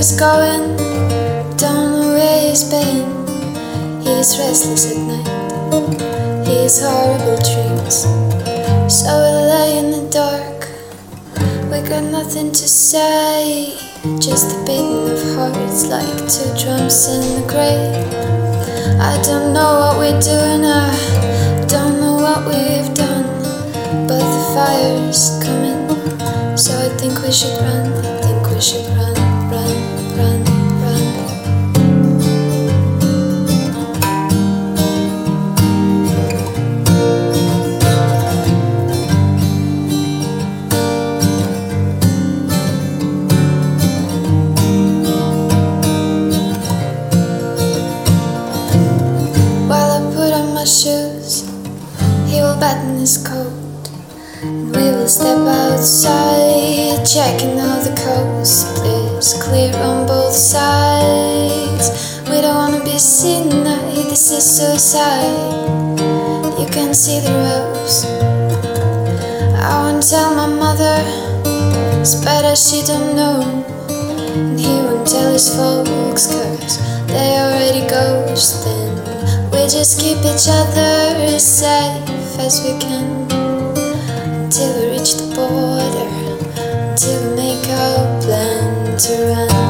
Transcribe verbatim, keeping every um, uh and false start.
he's going, don't know where he's been. He's restless at night, he's horrible dreams. So we lay in the dark, we got nothing to say, just a beating of hearts like two drums in the grave. I don't know what we're doing, I don't know what we've done, but the fire's coming, so I think we should run, I think we should run, run, run, run. While I put on my shoes, he will button his coat, and we will step outside, checking out the coast is clear on both sides. We don't wanna be seen tonight, this is suicide. You can see the rose. I won't tell my mother, it's better she don't know, and he won't tell his folks, cause they already ghosting. We just keep each other as safe as we can, until we reach the border, until we make our plan to run.